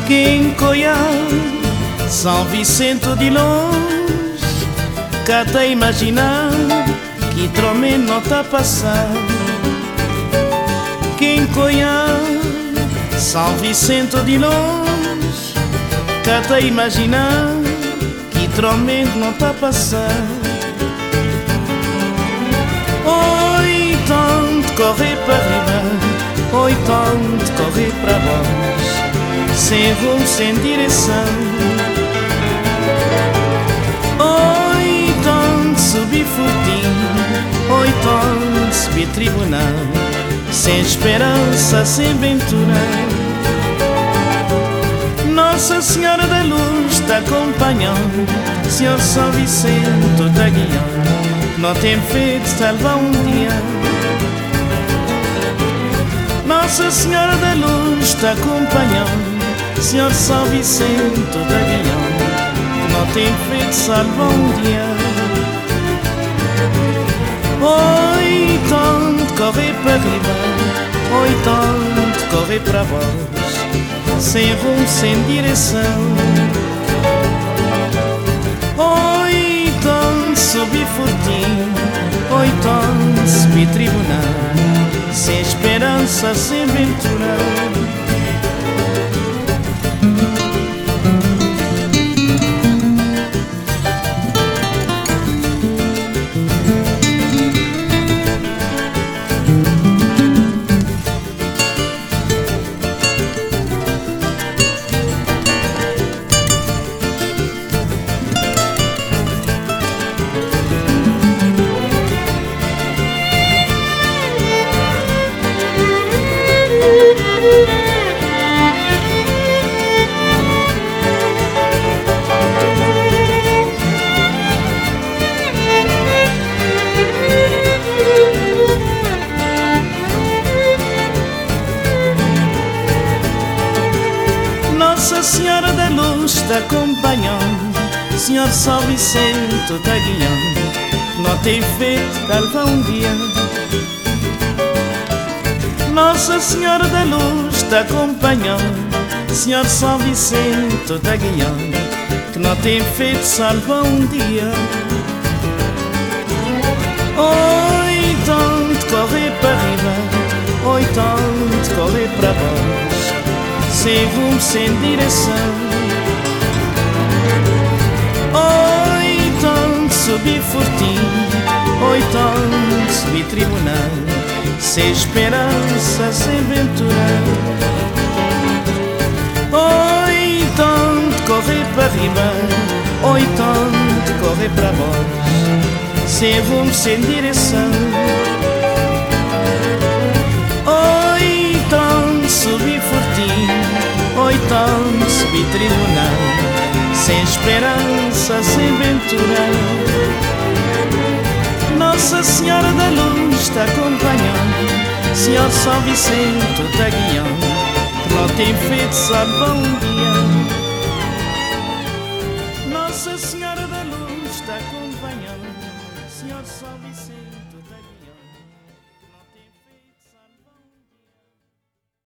Quem Coiá, São Vicente de longe, cá tá imaginar que tromé não tá passar. Quem Coiá, São Vicente de longe, cá tá imaginar que tromé não tá passar. Oi, tanto correr para riba, oi, tanto correr para baixo, sem rumo, sem direção. Oi, tanto subir furtinho, oi, tanto subir tribunal, sem esperança, sem ventura. Nossa Senhora da Luz está acompanhando, Senhor São Vicente está guiando, não tem fé de salvar um dia. Nossa Senhora da Luz está acompanhando, Senhor São Vicente está guiando, não tem fé de salvar um dia. Oi, tanto correr para riba, oi, tanto correr para baixo, sem rumo, sem direção. Oi, tanto subir furtinho, oi, tanto subir tribunal, sem esperança, sem ventura. Nossa Senhora da Luz está acompanhando, Senhor São Vicente está guiando, não tem feito calva um dia. Nossa Senhora da Luz está acompanhando, Senhor São Vicente está guiando, que não tem feito salva um dia. Oi, tanto correr para riba, oi, tanto correr para baixo, sem rumo, sem direção. Oi, tanto subir furtinho, oi, tanto subir tribunal, sem esperança, sem ventura. Oi, tanto correr para riba, oi, tanto correr para baixo, sem rumo, sem direção. Oi, tanto subir furtinho, oi, tanto subir tribunal, sem esperança, sem ventura. Nossa Senhora da Luz está acompanhando, Senhor São Vicente está guiando, que não tem feito salvar um dia. Nossa Senhora da Luz está acompanhando, Senhor São Vicente.